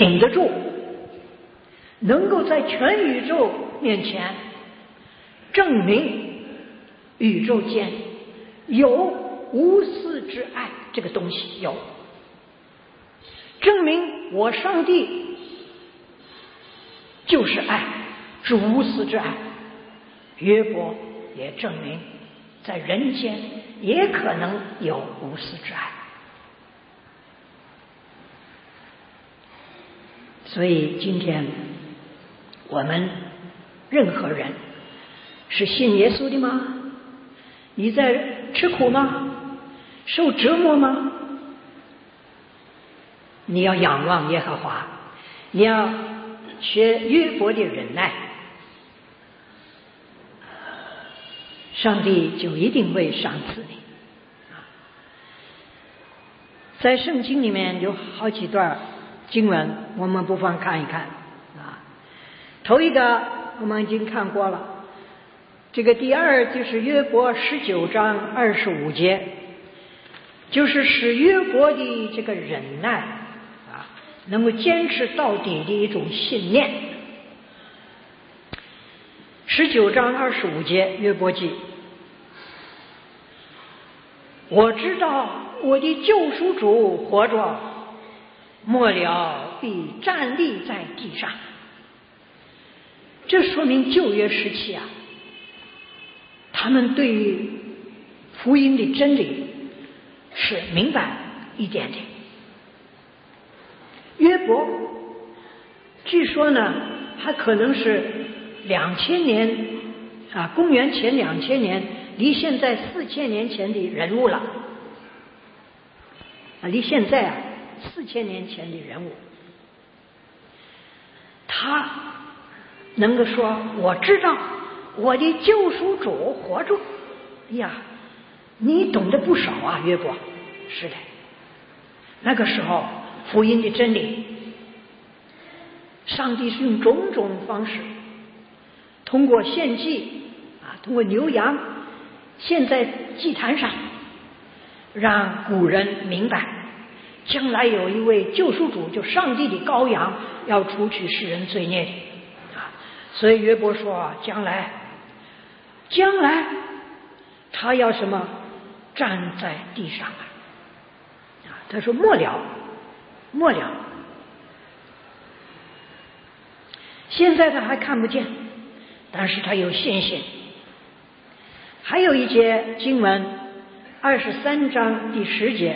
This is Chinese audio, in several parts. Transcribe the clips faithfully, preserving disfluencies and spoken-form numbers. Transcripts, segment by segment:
顶得住，能够在全宇宙面前证明宇宙间有无私之爱这个东西，有证明我上帝就是爱，是无私之爱。约伯也证明在人间也可能有无私之爱。所以今天我们任何人是信耶稣的吗？你在吃苦吗？受折磨吗？你要仰望耶和华，你要学约伯的忍耐，上帝就一定会赏赐你。在圣经里面有好几段经文，我们不妨看一看啊。头一个我们已经看过了，这个第二就是约伯十九章二十五节，就是使约伯的这个忍耐啊，能够坚持到底的一种信念。十九章二十五节，约伯记，我知道我的救赎主活着，末了必站立在地上。这说明旧约时期啊，他们对于福音的真理是明白一点点。约伯据说呢，他可能是两千年啊，公元前两千年，离现在四千年前的人物了啊，离现在啊四千年前的人物，他能够说我知道我的救赎主活着。哎呀，你懂得不少啊，约伯。是的，那个时候福音的真理，上帝是用种种方式，通过献祭啊，通过牛羊献在祭坛上，让古人明白将来有一位救赎主，就上帝的羔羊，要除去世人罪孽的啊。所以约伯说啊，将来将来他要什么站在地上啊，啊他说末了末了，现在他还看不见，但是他有信心。还有一节经文，二十三章第十节，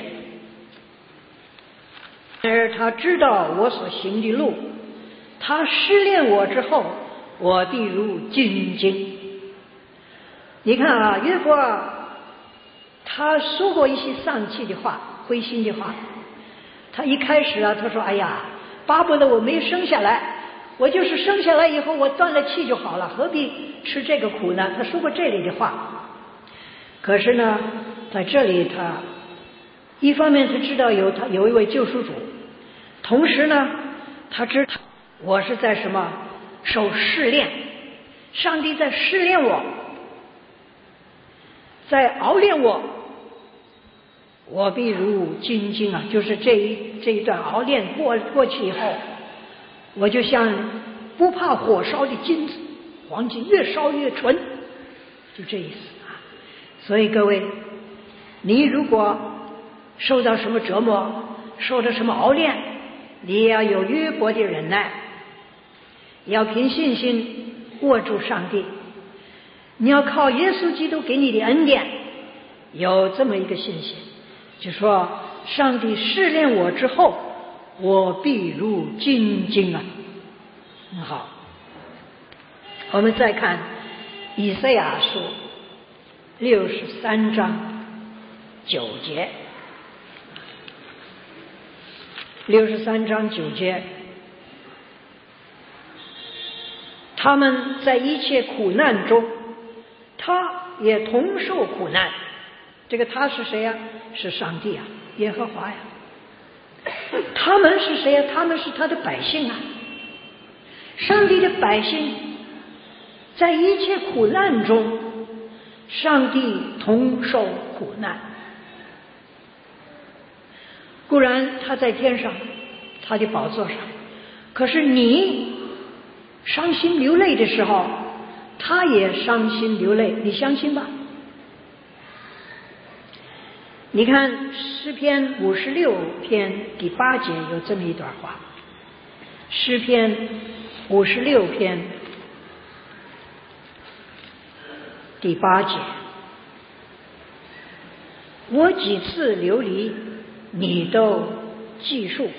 而他知道我所行的路，他试炼我之后，我必如金晶。你看啊，约伯他说过一些丧气的话，灰心的话。他一开始啊，他说哎呀，巴不得我没生下来，我就是生下来以后我断了气就好了，何必吃这个苦呢？他说过这类的话。可是呢，在这里他一方面他知道有他有一位救赎主，同时呢他知道我是在什么受试炼，上帝在试炼我，在熬炼我，我必如金晶啊，就是这一这一段熬炼过过去以后，我就像不怕火烧的金子，黄金越烧越纯，就这意思啊。所以各位，你如果受到什么折磨，受到什么熬炼，你也要有约伯的忍耐，要凭信心握住上帝，你要靠耶稣基督给你的恩典，有这么一个信心，就说上帝试炼我之后，我必如金晶啊。嗯，好，我们再看以赛亚书六十三章九节，六十三章九节，他们在一切苦难中，他也同受苦难。这个他是谁呀？是上帝啊，耶和华呀。他们是谁呀？他们是他的百姓啊。上帝的百姓在一切苦难中，上帝同受苦难。固然他在天上，他的宝座上， 可是你伤心流泪的时候，他也伤心流泪，你相信吧？你看诗篇五十六篇第八节有这么一段话，诗篇五十六篇第八节，我几次流离你都记述，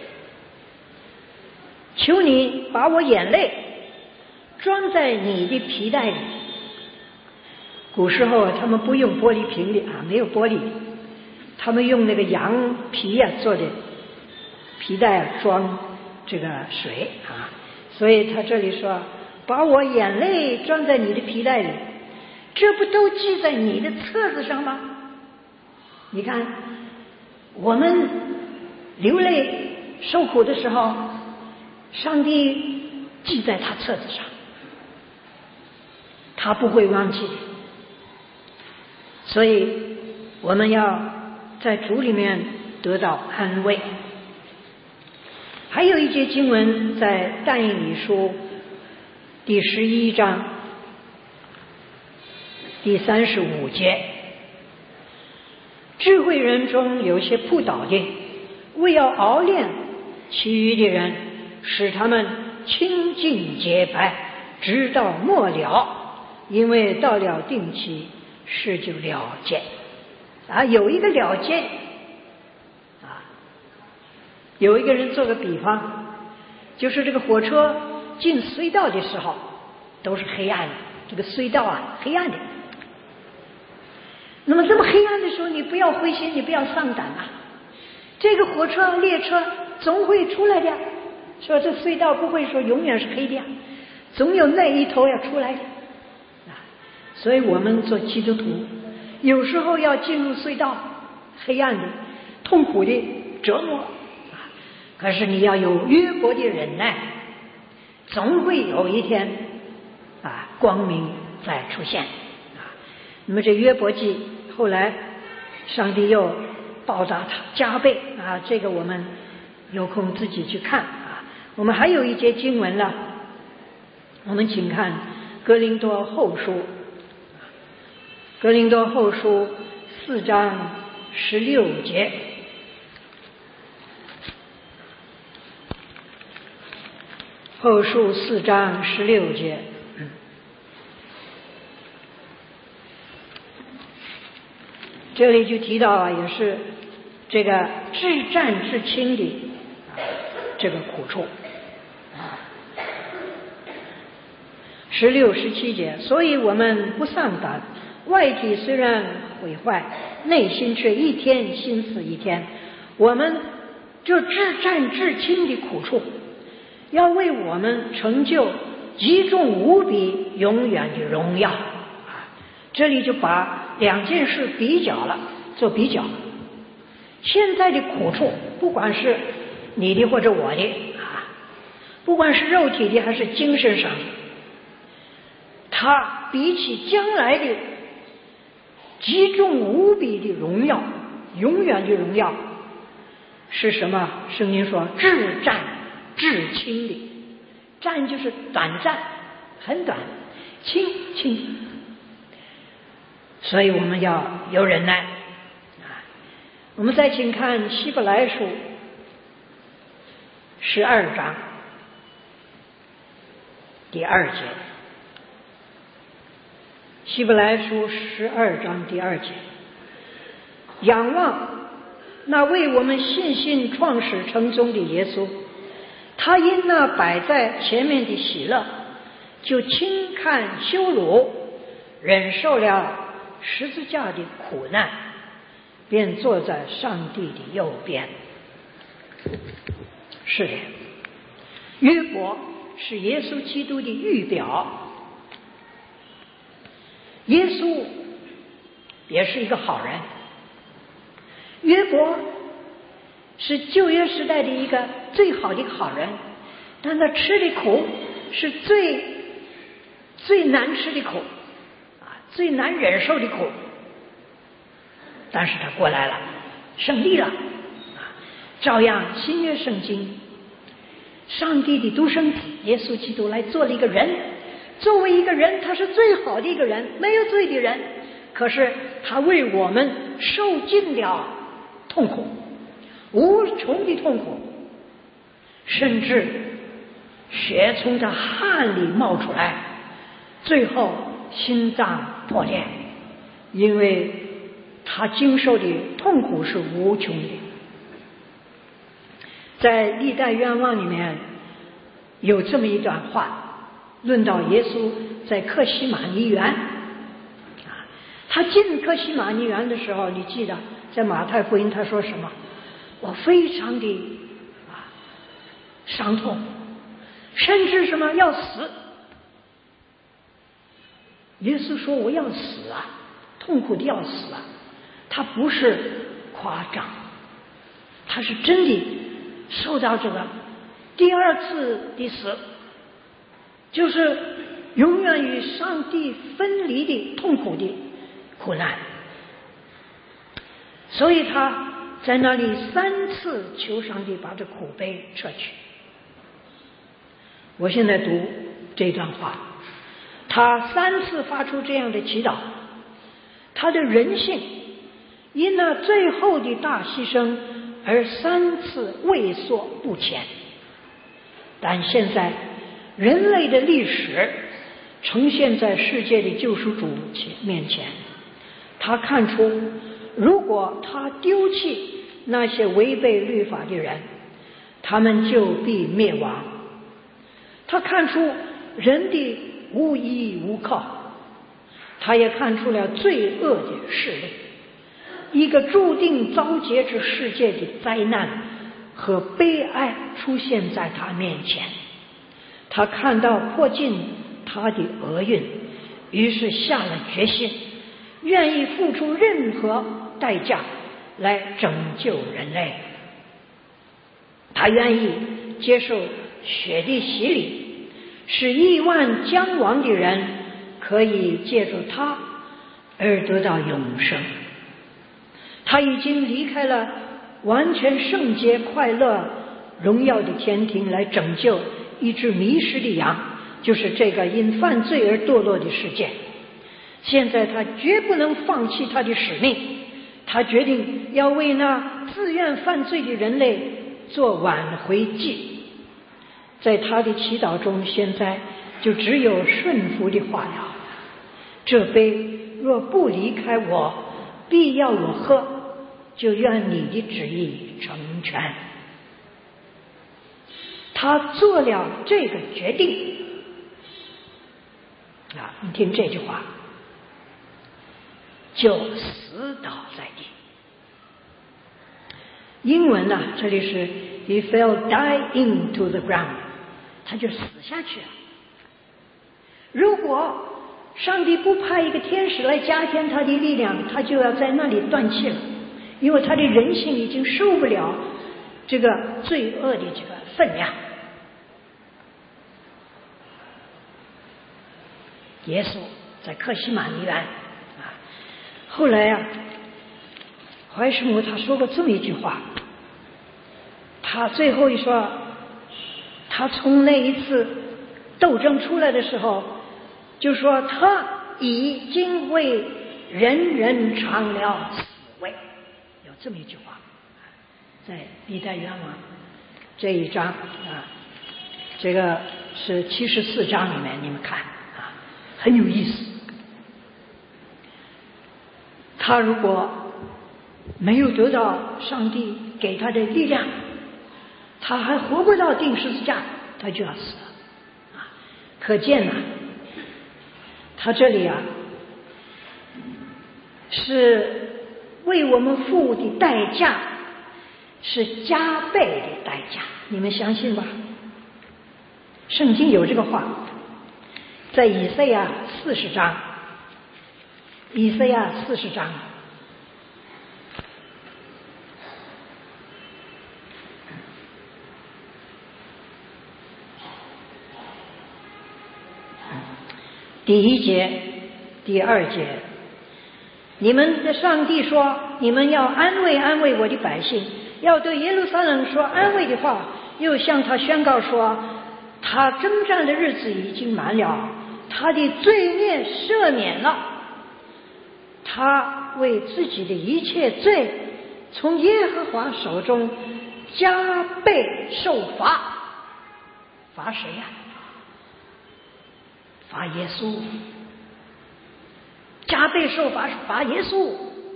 求你把我眼泪装在你的皮带里。古时候他们不用玻璃瓶的啊，没有玻璃，他们用那个羊皮啊做的皮带装这个水啊，所以他这里说把我眼泪装在你的皮带里，这不都记在你的册子上吗？你看我们流泪受苦的时候，上帝记在他册子上，他不会忘记的。所以我们要在主里面得到安慰。还有一节经文在但以理书第十一章第三十五节，智慧人中有些扑倒的，为要熬炼其余的人，使他们清净洁白，直到末了，因为到了定期，事就了结啊。有一个了结啊，有一个人做个比方，就是这个火车进隧道的时候都是黑暗的，这个隧道啊黑暗的。那么这么黑暗的时候，你不要灰心，你不要丧胆啊，这个火车列车总会出来的，说这隧道不会说永远是黑的，总有那一头要出来的啊。所以我们做基督徒有时候要进入隧道，黑暗的痛苦的折磨啊，可是你要有约伯的忍耐，总会有一天啊光明再出现啊。那么这约伯记后来上帝又报答他加倍啊，这个我们有空自己去看啊。我们还有一节经文了，我们请看哥林多后书，哥林多后书四章十六节，后书四章十六节，这里就提到啊，也是这个至战至轻的这个苦处啊。十六十七节，所以我们不丧胆，外体虽然毁坏，内心却一天心思一天。我们这至战至轻的苦处，要为我们成就极重无比永远的荣耀啊！这里就把两件事比较了，做比较。现在的苦处，不管是你的或者我的啊，不管是肉体的还是精神上的，它比起将来的极重无比的荣耀，永远的荣耀是什么？圣经说至战至轻的，战就是短暂，很短，轻轻。所以我们要有忍耐啊！我们再请看希伯来书十二章第二节，希伯来书十二章第二节，仰望那为我们信心创始成终的耶稣，他因那摆在前面的喜乐，就轻看羞辱，忍受了十字架的苦难，便坐在上帝的右边。是的，约伯是耶稣基督的预表，耶稣也是一个好人，约伯是旧约时代的一个最好的好人，但他吃的苦是最最难吃的苦啊，最难忍受的苦，但是他过来了，胜利了啊！照样新约圣经上帝的独生子耶稣基督来做了一个人，作为一个人，他是最好的一个人，没有罪的人，可是他为我们受尽了痛苦，无穷的痛苦，甚至血从他汗里冒出来，最后心脏破裂，因为他经受的痛苦是无穷的。在历代愿望里面有这么一段话，论到耶稣在客西马尼园，他进客西马尼园的时候，你记得在马太福音他说什么？我非常的啊伤痛，甚至什么要死。耶稣说我要死啊，痛苦的要死啊，他不是夸张，他是真的受到这个第二次的死，就是永远与上帝分离的痛苦的苦难，所以他在那里三次求上帝把这苦悲撤去。我现在读这段话，他三次发出这样的祈祷，他的人性因那最后的大牺牲而三次畏缩不前。但现在人类的历史呈现在世界的救赎主面前，他看出如果他丢弃那些违背律法的人，他们就必灭亡。他看出人的无依无靠，他也看出了罪恶的势力，一个注定遭劫之世界的灾难和悲哀出现在他面前。他看到迫近他的厄运，于是下了决心，愿意付出任何代价来拯救人类。他愿意接受血的洗礼，使亿万将亡的人可以借助他而得到永生。他已经离开了完全圣洁、快乐、荣耀的天庭，来拯救一只迷失的羊，就是这个因犯罪而堕落的世界。现在他绝不能放弃他的使命，他决定要为那自愿犯罪的人类做挽回祭。在他的祈祷中，现在就只有顺服的话了。这杯若不离开我，必要我喝，就愿你的旨意成全。他做了这个决定啊，你听这句话，就死倒在地。英文呢、啊，这里是 he fell die into the ground， 他就死下去了。如果上帝不派一个天使来加添他的力量，他就要在那里断气了，因为他的人性已经受不了这个罪恶的这个分量。耶稣在客西马尼园啊，后来啊，怀师母他说过这么一句话，他最后一说，他从那一次斗争出来的时候，就说他已经为人人尝了死味，有这么一句话，在历代愿望这一章啊，这个是七十四章里面，你们看啊，很有意思。他如果没有得到上帝给他的力量，他还活不到钉十字架，他就要死了啊！可见呢、啊，他这里啊是为我们付的代价是加倍的代价，你们相信吧？圣经有这个话，在以赛亚四十章，以赛亚四十章。第一节、第二节，你们的上帝说，你们要安慰安慰我的百姓，要对耶路撒冷说安慰的话， 又向他宣告说，他征战的日子已经满了，他的罪孽赦免了，他为自己的一切罪从耶和华手中加倍受罚。罚谁呀？罚耶稣。加倍受罚是罚耶稣，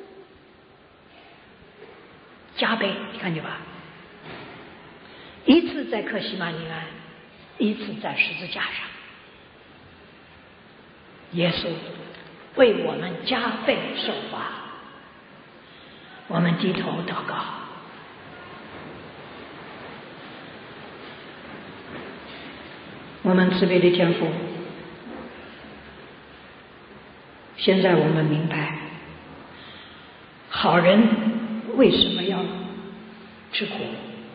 加倍，你看见吧？一次在客西马尼园，一次在十字架上，耶稣为我们加倍受罚。我们低头祷告。我们慈悲的天父，现在我们明白，好人为什么要吃苦。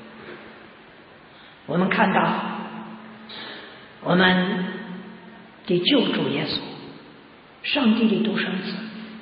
我们看到我们的救主耶稣，上帝的独生子，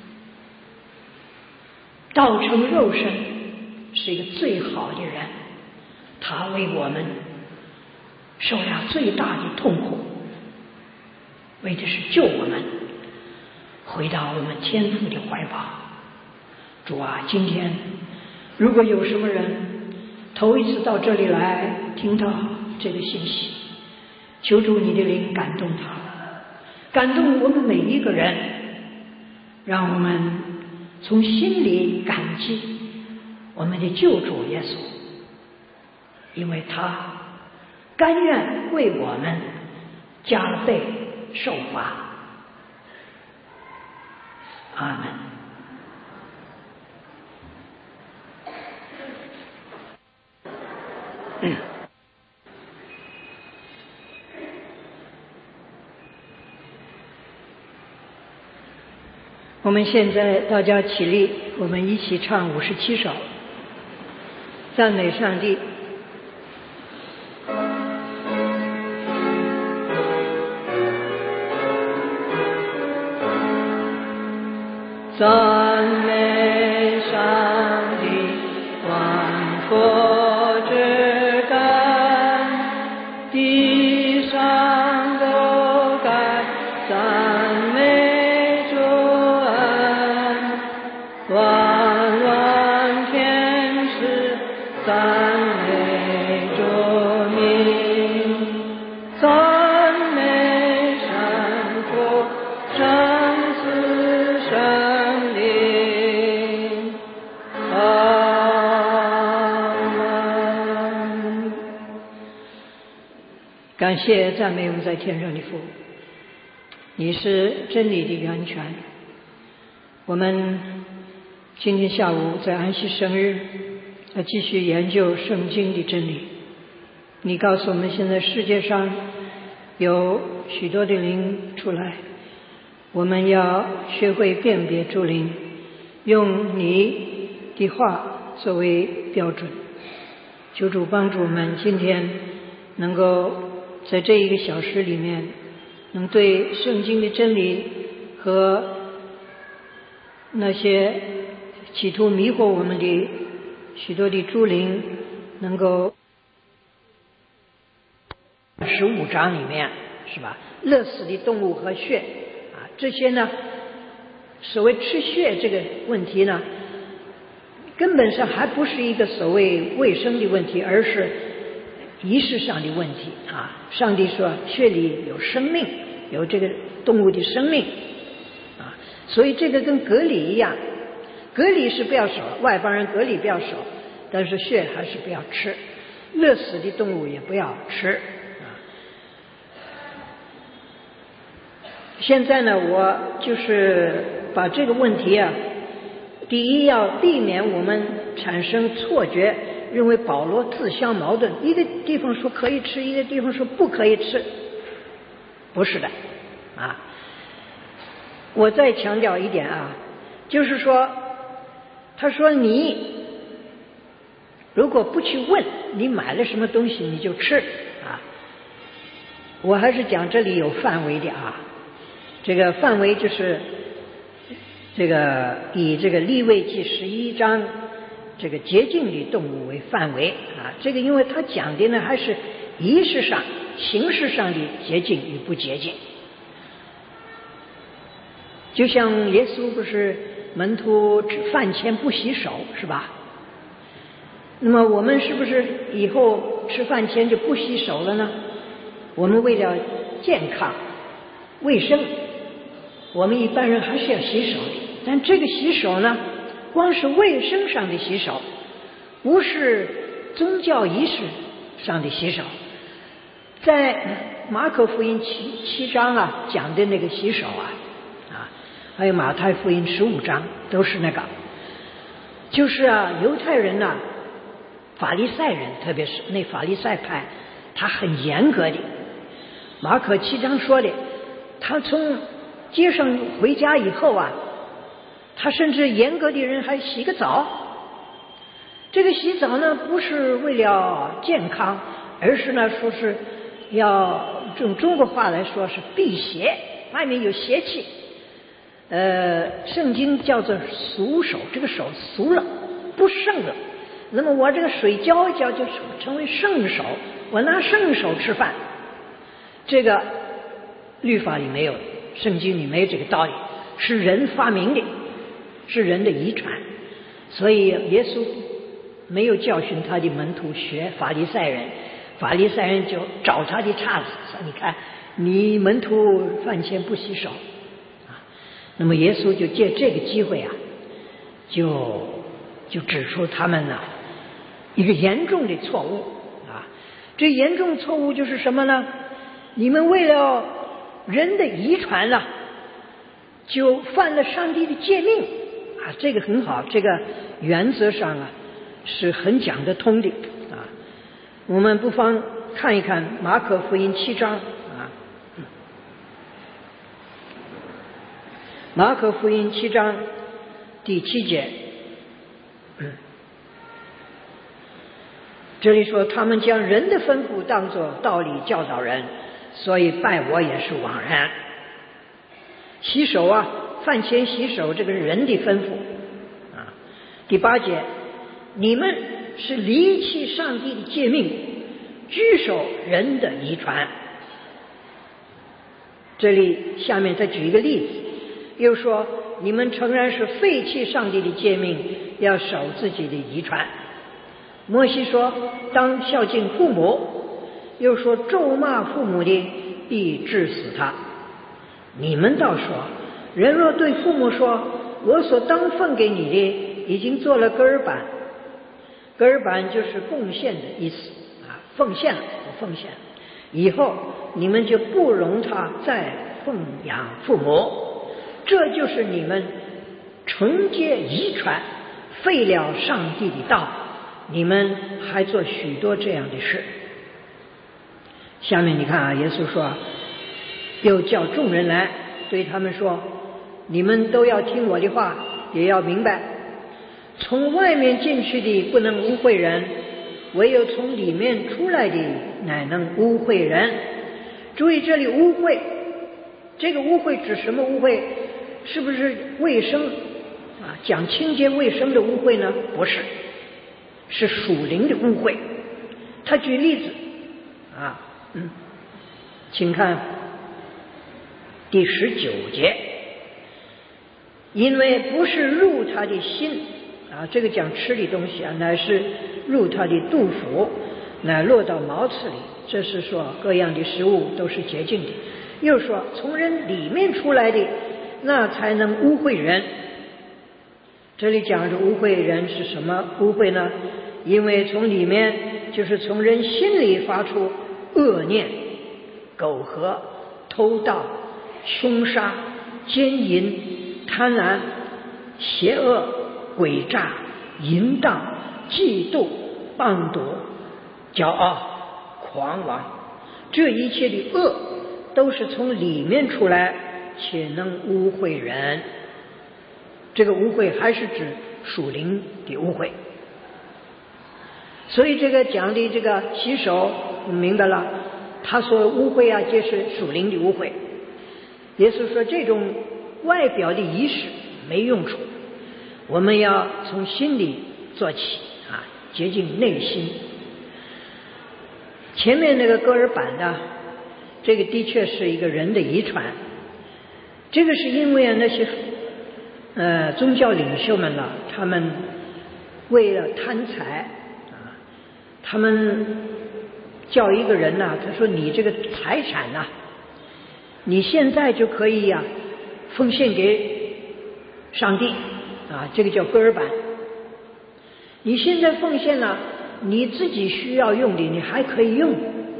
道成肉身，是一个最好的人，他为我们受了最大的痛苦，为的是救我们回到我们天父的怀抱。主啊，今天如果有什么人头一次到这里来听到这个信息，求主你的灵感动他，感动我们每一个人，让我们从心里感激我们的救主耶稣，因为他甘愿为我们加倍受罚。阿门。嗯，我们现在大家起立，我们一起唱五十七首，赞美上帝。赞美上帝，万国之感，地上都该赞美主恩，万万天使赞美主名，赞美神父圣子圣灵。感谢赞美我们在天上的父，你是真理的源泉。我们今天下午在安息生日要继续研究圣经的真理。你告诉我们，现在世界上有许多的灵出来，我们要学会辨别诸灵，用你的话作为标准。求主帮助我们今天能够在这一个小时里面，能对圣经的真理和那些企图迷惑我们的许多的诸灵，能够十五章里面是吧？勒死的动物和血啊，这些呢，所谓吃血这个问题呢，根本上还不是一个所谓卫生的问题，而是仪式上的问题啊！上帝说血里有生命，有这个动物的生命啊，所以这个跟隔离一样，隔离是不要守，外邦人隔离不要守，但是血还是不要吃，勒死的动物也不要吃啊。现在呢，我就是把这个问题啊，第一要避免我们产生错觉，认为保罗自相矛盾，一个地方说可以吃，一个地方说不可以吃，不是的啊。我再强调一点啊，就是说他说你如果不去问你买了什么东西你就吃啊，我还是讲这里有范围的啊，这个范围就是这个以这个利未记十一章这个洁净的动物为范围啊。这个因为他讲的呢还是仪式上、形式上的洁净与不洁净。就像耶稣不是门徒吃饭前不洗手是吧？那么我们是不是以后吃饭前就不洗手了呢？我们为了健康、卫生，我们一般人还是要洗手的。但这个洗手呢，光是卫生上的洗手，不是宗教仪式上的洗手。在马可福音七七章啊讲的那个洗手啊，啊，还有马太福音十五章都是那个，就是啊，犹太人呐、啊，法利赛人，特别是那法利赛派，他很严格的。马可七章说的，他从街上回家以后啊，他甚至严格的人还洗个澡。这个洗澡呢，不是为了健康，而是呢说是要用中国话来说是辟邪，外面有邪气。呃，圣经叫做俗手，这个手俗了，不圣了。那么我这个水浇一浇就成为圣手，我拿圣手吃饭，这个律法里没有，圣经里没有这个道理，是人发明的，是人的遗传。所以耶稣没有教训他的门徒学法利赛人，法利赛人就找他的岔子，说你看你门徒饭前不洗手啊。那么耶稣就借这个机会啊，就就指出他们呢一个严重的错误啊。这严重错误就是什么呢？你们为了人的遗传了、啊，就犯了上帝的诫命啊。这个很好，这个原则上啊是很讲得通的啊。我们不妨看一看马可福音七章啊，马可福音七章第七节。这里说他们将人的吩咐当作道理教导人，所以拜我也是枉然。洗手啊，饭前洗手，这个是人的吩咐啊。第八节，你们是离弃上帝的诫命，居守人的遗传。这里下面再举一个例子，又说你们诚然是废弃上帝的诫命，要守自己的遗传。摩西说当孝敬父母，又说咒骂父母的必治死他。你们倒说，人若对父母说我所当分给你的已经做了割耳板，割耳板就是贡献的意思啊，奉献了，我奉献了，以后你们就不容他再奉养父母，这就是你们承接遗传，废了上帝的道，你们还做许多这样的事。下面你看啊，耶稣说，又叫众人来，对他们说，你们都要听我的话，也要明白，从外面进去的不能污秽人，唯有从里面出来的乃能污秽人。注意这里污秽，这个污秽指什么污秽？是不是卫生啊？讲清洁卫生的污秽呢？不是，是属灵的污秽。他举例子啊，嗯，请看第十九节，因为不是入他的心啊，这个讲吃的东西啊，乃是入他的肚腹，乃落到茅厕里。这是说各样的食物都是洁净的。又说从人里面出来的，那才能污秽人。这里讲的污秽人是什么污秽呢？因为从里面就是从人心里发出恶念、苟合、偷盗、凶杀、奸淫、贪婪、邪恶、诡诈、淫荡、嫉妒、谤夺、骄傲、狂妄，这一切的恶都是从里面出来，且能污秽人。这个污秽还是指属灵的污秽。所以这个讲的这个洗手明白了，他说污秽啊皆是属灵的污秽。耶稣说这种外表的仪式没用处，我们要从心里做起啊，洁净内心。前面那个戈尔版的，这个的确是一个人的遗传，这个是因为啊那些呃宗教领袖们呢，他们为了贪财啊，他们叫一个人呐、啊，他说你这个财产呐、啊，你现在就可以呀、啊、奉献给上帝啊，这个叫戈尔版。你现在奉献了，你自己需要用的你还可以用，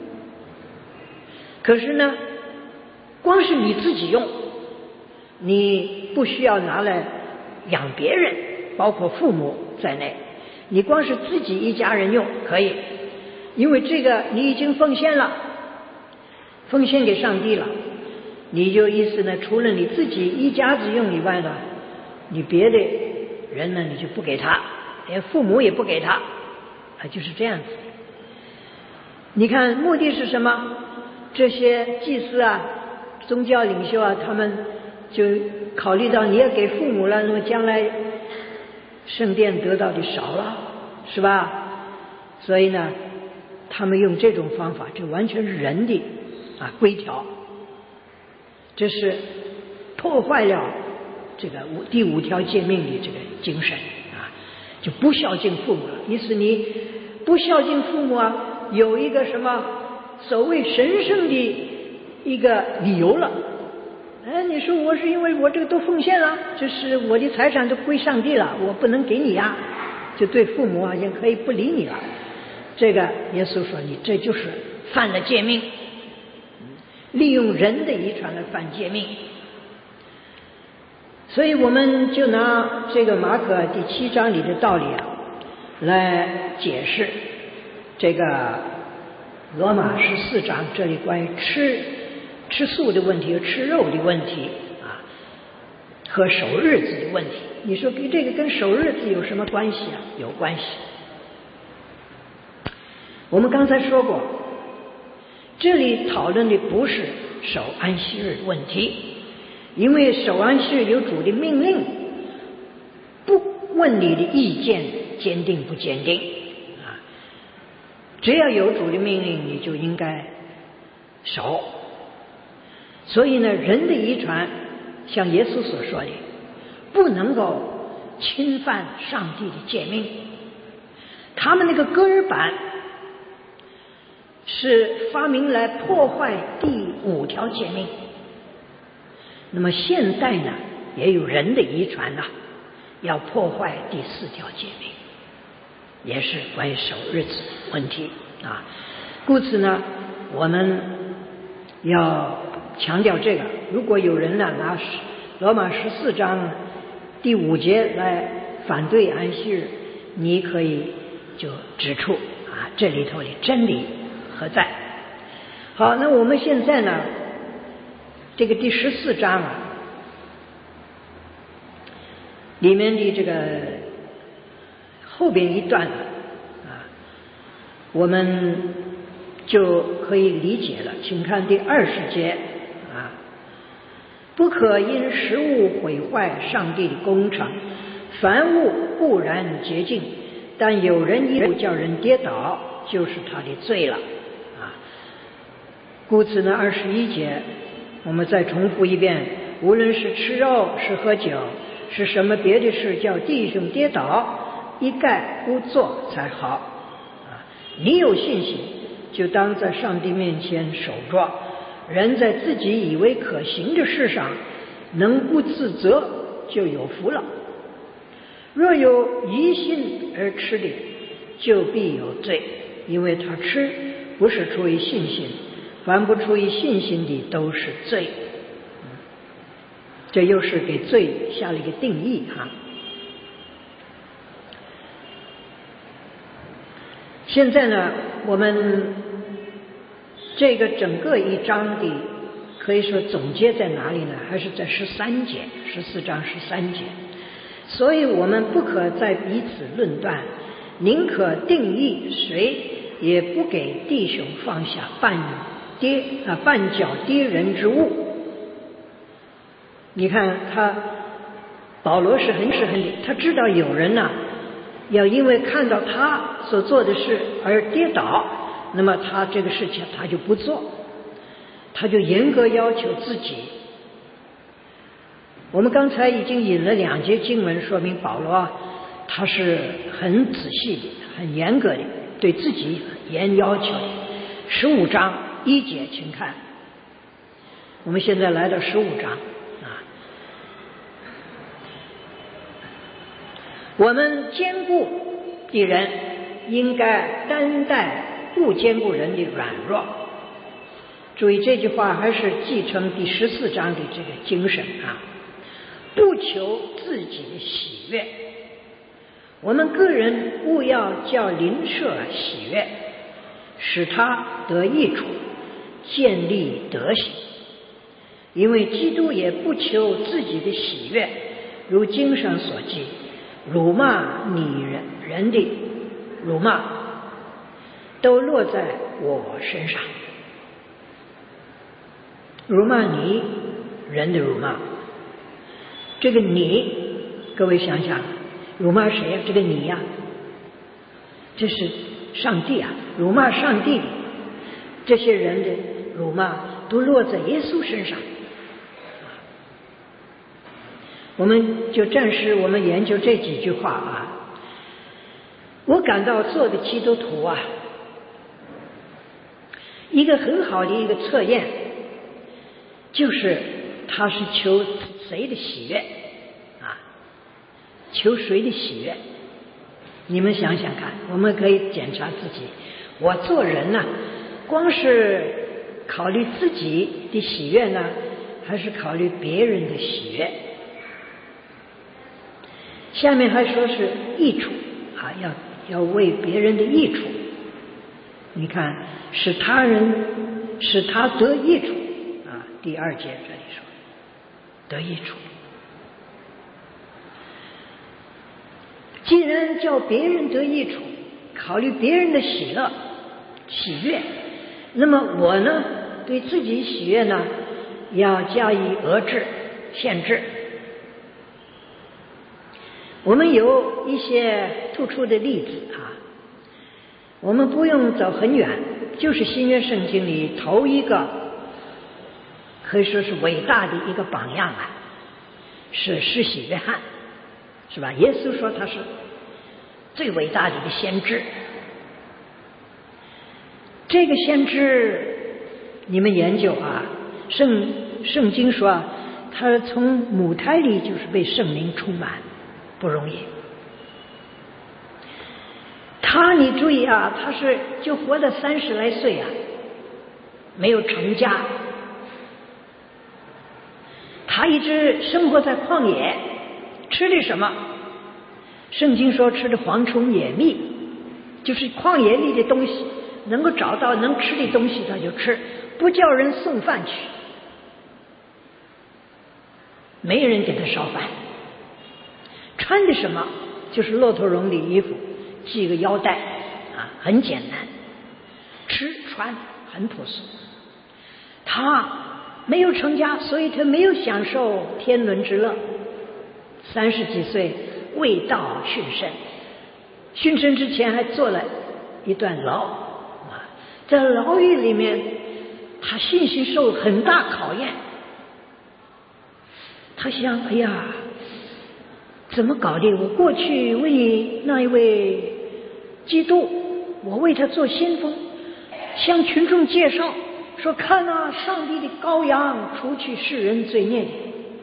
可是呢，光是你自己用，你不需要拿来养别人，包括父母在内，你光是自己一家人用可以，因为这个你已经奉献了，奉献给上帝了，你就意思呢，除了你自己一家子用以外呢，你别的人呢你就不给他，连父母也不给他，啊，就是这样子。你看目的是什么？这些祭司啊、宗教领袖啊，他们就考虑到你要给父母了，那么将来圣殿得到的少了，是吧？所以呢，他们用这种方法，这完全是人的啊规条，这是破坏了这个五第五条诫命的这个精神啊，就不孝敬父母了。意思你不孝敬父母啊，有一个什么所谓神圣的一个理由了。哎，你说我是因为我这个都奉献了，就是我的财产都归上帝了，我不能给你呀，就对父母啊也可以不理你了。这个耶稣说你这就是犯了诫命，利用人的遗传来犯诫命。所以我们就拿这个马可第七章里的道理啊来解释这个罗马十四章这里关于吃吃素的问题和吃肉的问题啊，和守日子的问题。你说跟这个跟守日子有什么关系啊？有关系。我们刚才说过，这里讨论的不是守安息日问题，因为守安息日有主的命令，不问你的意见坚定不坚定啊，只要有主的命令，你就应该守。所以呢，人的遗传像耶稣所说的，不能够侵犯上帝的诫命。他们那个戈尔版是发明来破坏第五条诫命，那么现在呢，也有人的遗传呐、啊，要破坏第四条诫命，也是关于守日子问题啊。故此呢，我们要强调这个。如果有人呢拿罗马十四章第五节来反对安息日，你可以就指出啊，这里头的真理何在？好，那我们现在呢，这个第十四章啊，里面的这个后边一段啊，我们就可以理解了。请看第二十节啊，不可因食物毁坏上帝的工程，凡物固然洁净，但有人因叫人跌倒，就是他的罪了啊。故此呢，二十一节我们再重复一遍，无论是吃肉是喝酒是什么别的事，叫弟兄跌倒，一概不做才好啊。你有信心，就当在上帝面前守着。人在自己以为可行的事上能不自责，就有福了。若有疑心而吃的，就必有罪，因为他吃不是出于信心，凡不出于信心的都是罪。这又是给罪下了一个定义哈。现在呢，我们这个整个一章的可以说总结在哪里呢？还是在十三节，十四章十三节。所以我们不可再彼此论断，宁可定义，谁也不给弟兄放下绊跌啊绊脚跌人之物。你看他保罗是很是很他知道有人呐、啊、 要因为看到他所做的事而跌倒，那么他这个事情他就不做，他就严格要求自己。我们刚才已经引了两节经文，说明保罗他是很仔细的、很严格的，对自己严要求的。十五章一节，请看，我们现在来到十五章啊。我们坚固的人应该担待不坚固人的软弱。注意这句话还是继承第十四章的这个精神啊，不求自己的喜悦。我们个人务要叫邻舍喜悦，使他得益处，建立德行。因为基督也不求自己的喜悦，如经上所记，辱骂你人人的辱骂都落在我身上。辱骂你人的辱骂，这个你，各位想想，辱骂谁呀？这个你呀，这是上帝啊！辱骂上帝的这些人的辱骂都落在耶稣身上。我们就暂时我们研究这几句话啊。我感到做个基督徒啊，一个很好的一个测验，就是他是求谁的喜悦啊？求谁的喜悦？你们想想看，我们可以检查自己。我做人呢、啊，光是考虑自己的喜悦呢，还是考虑别人的喜悦？下面还说是益处啊，要要为别人的益处。你看，使他人使他得益处啊，第二节这里说得益处。既然叫别人得益处，考虑别人的喜乐、喜悦，那么我呢，对自己喜悦呢，要加以遏制、限制。我们有一些突出的例子啊，我们不用走很远，就是新约圣经里头一个可以说是伟大的一个榜样啊，是施洗约翰，是吧？耶稣说他是最伟大的一个先知。这个先知你们研究啊，圣圣经说啊，他从母胎里就是被圣灵充满，不容易。他你注意啊，他是就活了三十来岁啊，没有成家，他一直生活在旷野，吃的什么？圣经说吃的蝗虫野蜜，就是旷野里的东西，能够找到能吃的东西他就吃，不叫人送饭去，没人给他烧饭。穿的什么？就是骆驼绒的衣服，系个腰带啊，很简单。吃穿很朴素。他没有成家，所以他没有享受天伦之乐。三十几岁为道殉身，殉身之前还做了一段牢啊，在牢狱里面，他信心受很大考验。他想，哎呀，怎么搞的？我过去为你那一位基督，我为他做先锋，向群众介绍说，看啊，上帝的羔羊，除去世人罪孽的。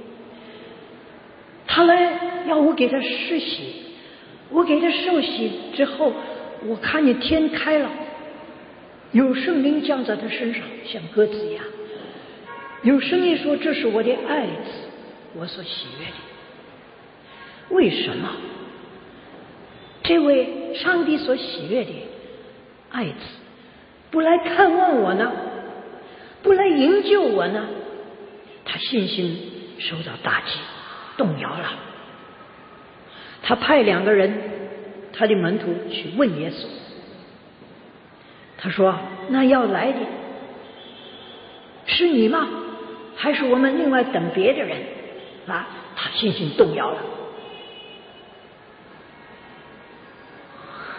他来要我给他施洗，我给他受洗之后，我看见天开了，有圣灵降在他身上，像鸽子一样，有声音说，这是我的爱子，我所喜悦的。为什么这位上帝所喜悦的爱子不来看望我呢？不来营救我呢？他信心受到打击，动摇了。他派两个人，他的门徒去问耶稣，他说，那要来的是你吗？还是我们另外等别的人啊？他信心动摇了。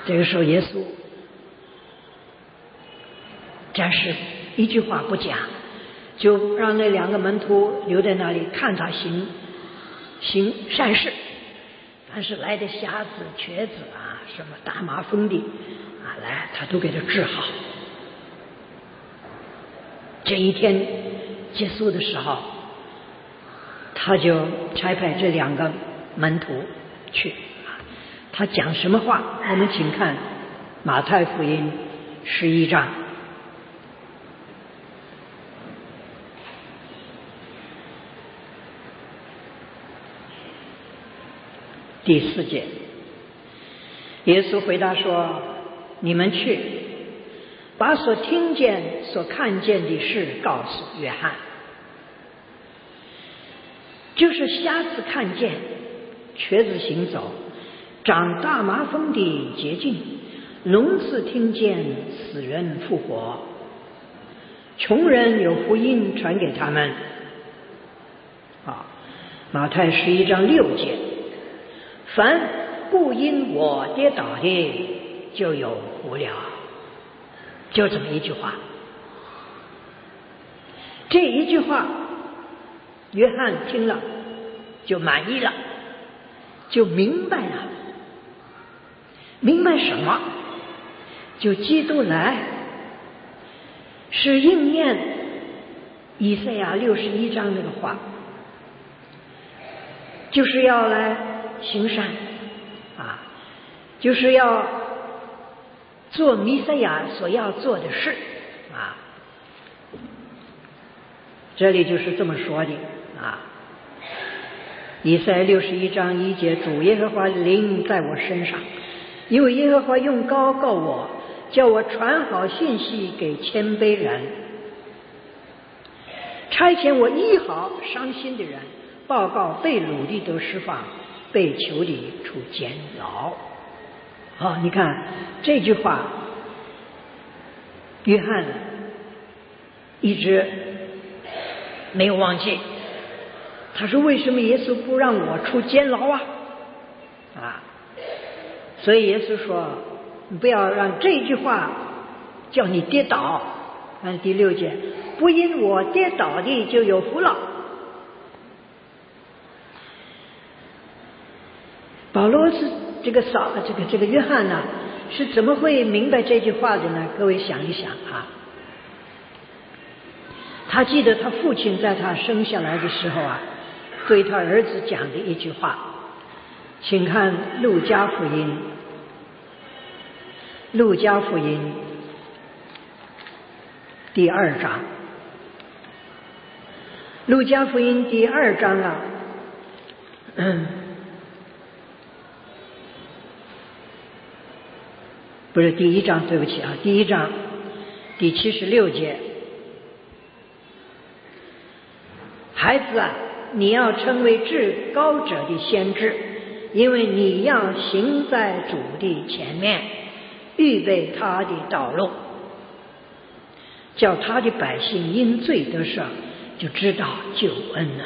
这个时候耶稣暂时一句话不讲，就让那两个门徒留在那里看他行行善事。凡是来的瞎子、瘸子啊，什么大麻风的啊，来他都给他治好。这一天结束的时候，他就差派这两个门徒去啊，他讲什么话？我们请看马太福音十一章第四节。耶稣回答说：你们去，把所听见所看见的事告诉约翰。就是瞎子看见，瘸子行走，长大麻风的洁净，聋子听见，死人复活，穷人有福音传给他们。啊，马太十一章六节，凡不因我跌倒的，就有福了。就这么一句话，这一句话约翰听了就满意了，就明白了。明白什么？就基督来是应验以赛亚六十一章那个话，就是要来行善啊，就是要做弥赛亚所要做的事啊。这里就是这么说的啊。以赛亚六十一章一节，主耶和华灵在我身上，因为耶和华用膏膏我，叫我传好信息给谦卑人，差遣我医好伤心的人，报告被掳的得释放，被囚的出监牢。好，你看这句话，约翰一直没有忘记。他说：为什么耶稣不让我出监牢啊？啊，所以耶稣说：你不要让这句话叫你跌倒。看第六节，不因我跌倒的就有福了。保罗是这个扫这个这个约翰呢，是怎么会明白这句话的呢？各位想一想啊，他记得他父亲在他生下来的时候啊，对他儿子讲的一句话，请看路加福音，路加福音第二章，路加福音第二章啊，嗯，不是第一章，对不起啊，第一章第七十六节，孩子啊，你要成为至高者的先知，因为你要行在主的前面，预备他的道路，叫他的百姓因罪得赦，就知道救恩了。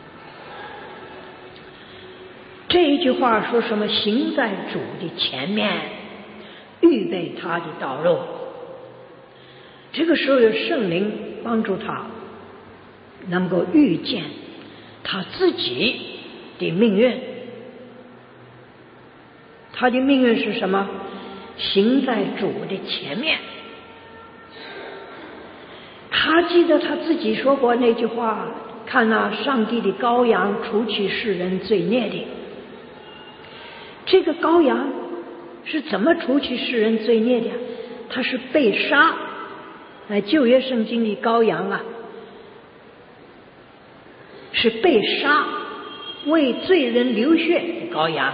这一句话说什么？行在主的前面，预备他的道路。这个时候有圣灵帮助他能够预见他自己的命运。他的命运是什么？行在主的前面。他记得他自己说过那句话，看那上帝的羔羊除去世人罪孽的。这个羔羊是怎么除去世人罪孽的？他是被杀，哎，旧约圣经的羔羊啊，是被杀为罪人流血的羔羊。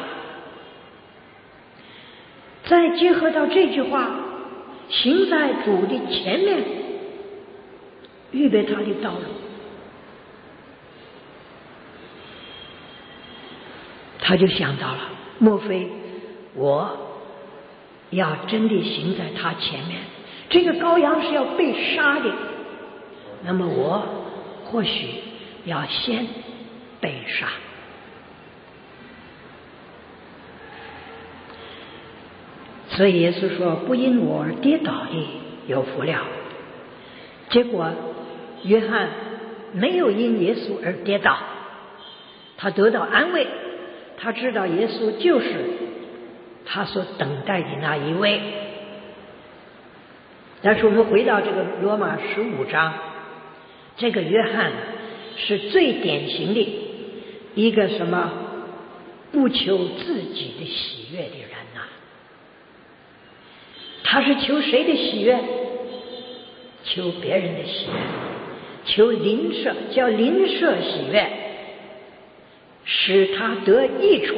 再结合到这句话，行在主的前面，预备他的道路，他就想到了，莫非我要真的行在他前面？这个羔羊是要被杀的，那么我或许要先被杀。 所以耶稣说不因我而跌倒的有福了。结果约翰没有因耶稣而跌倒，他得到安慰，他知道耶稣就是他所等待的那一位。但是我们回到这个罗马十五章，这个约翰是最典型的一个什么不求自己的喜悦的人呐、啊？他是求谁的喜悦？求别人的喜悦，求邻舍，叫邻舍喜悦，使他得益处，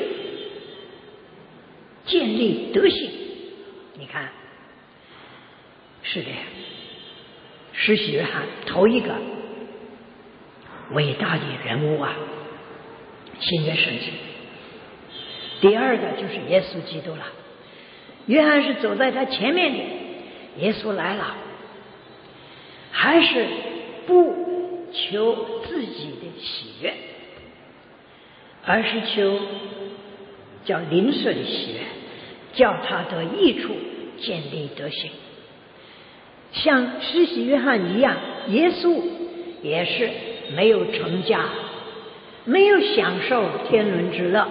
建立德行。你看，是的，施洗约翰头一个伟大的人物啊，新约圣经。第二个就是耶稣基督了，约翰是走在他前面的，耶稣来了，还是不求自己的喜悦，而是求叫邻舍的喜悦，叫他得益处，建立德行。像施洗约翰一样，耶稣也是没有成家，没有享受天伦之乐，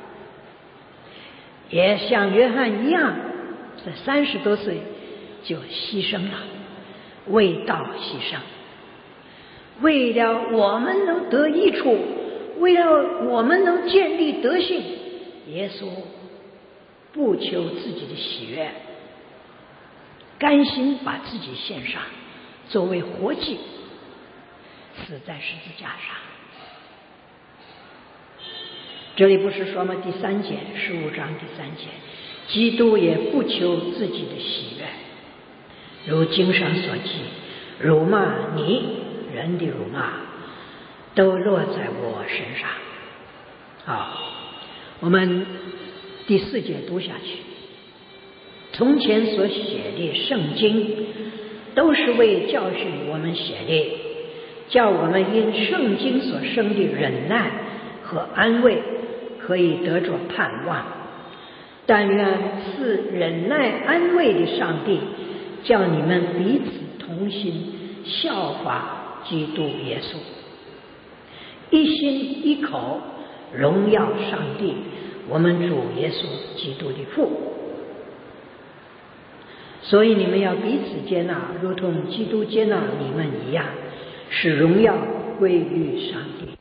也像约翰一样，在三十多岁就牺牲了，为道牺牲，为了我们能得益处，为了我们能建立德性，耶稣不求自己的喜悦，甘心把自己献上，作为活祭，死在十字架上。这里不是说吗？第三节，十五章第三节，基督也不求自己的喜悦，如经上所记，辱骂你，人的辱骂都落在我身上。好，我们第四节读下去。从前所写的圣经都是为教训我们写的，叫我们因圣经所生的忍耐和安慰可以得着盼望。但愿赐忍耐安慰的上帝，叫你们彼此同心，效法基督耶稣，一心一口荣耀上帝我们主耶稣基督的父。所以你们要彼此接纳，如同基督接纳你们一样，使荣耀归于上帝。